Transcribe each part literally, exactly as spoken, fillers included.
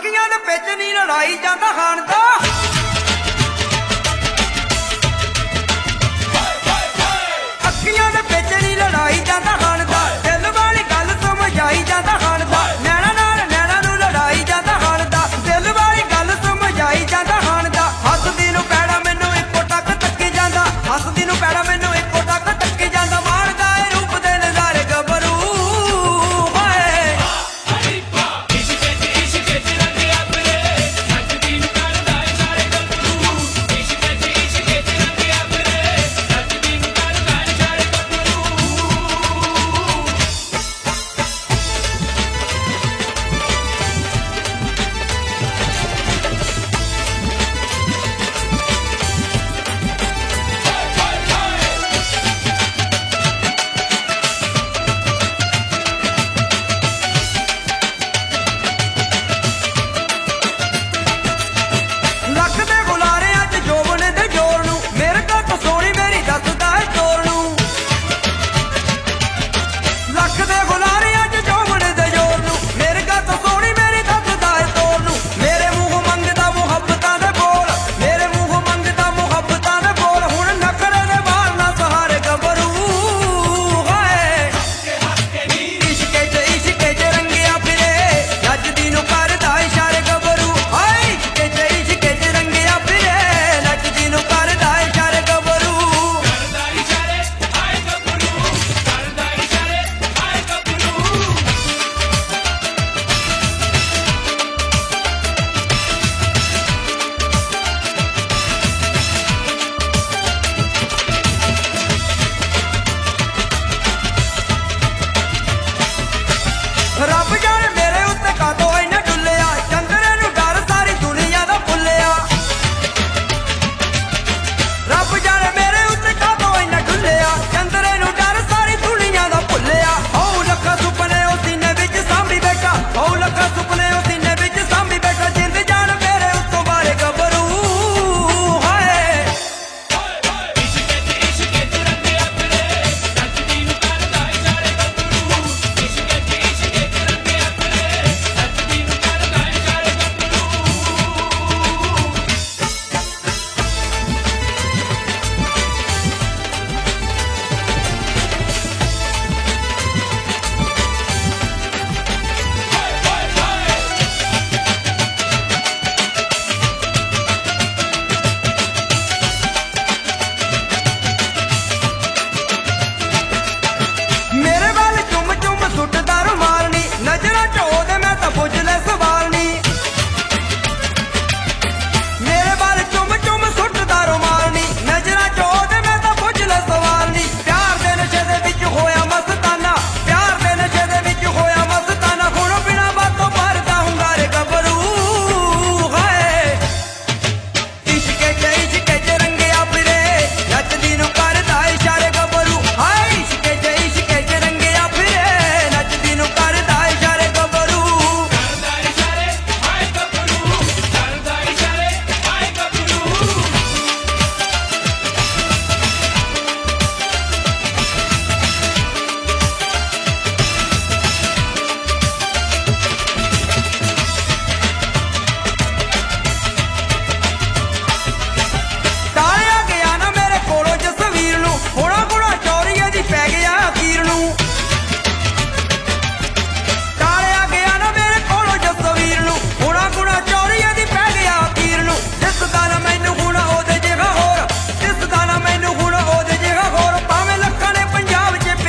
ਅੱਖੀਆਂ ਦੇ ਵਿੱਚ ਨਹੀਂ ਲੜਾਈ ਜਾਂਦਾ ਖਾਣ ਦਾ ਅੱਖੀਆਂ ਦੇ ਵਿੱਚ ਨਹੀਂ ਲੜਾਈ ਜਾਂਦਾ ਖਾਣ ਦਾ ਦਿਲ ਵਾਲੀ ਗੱਲ ਸਮਝਾਈ ਜਾਂਦਾ ਖਾਣ ਦਾ ਨੈਣਾ ਨਾਲ ਨੈਣਾ ਨੂੰ ਲੜਾਈ ਜਾਂਦਾ ਖਾਣ ਦਾ ਦਿਲ ਵਾਲੀ ਗੱਲ ਸਮਝਾਈ ਜਾਂਦਾ ਖਾਣ ਦਾ ਹੱਸਦੀ ਨੂੰ ਪੈੜਾ ਮੈਨੂੰ ਇੱਕੋ ਟੱਕ ਤੱਕੀ ਜਾਂਦਾ ਹੱਸਦੀ ਨੂੰ ਪੈੜਾ ਮੈਨੂੰ ਇੱਕੋ ਟੱਕ ਤੱਕੀ ਜਾਂਦਾ ਮਾਰਦਾ ਏ ਰੂਪ ਦੇ ਨਜ਼ਾਰੇ ਗੱਭਰੂ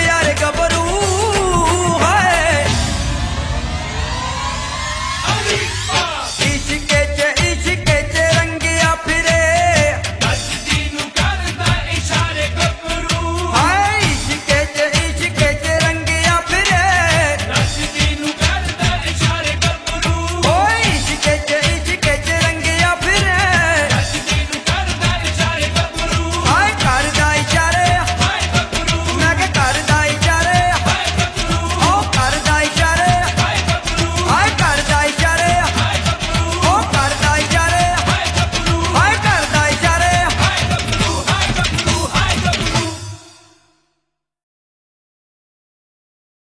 Ali!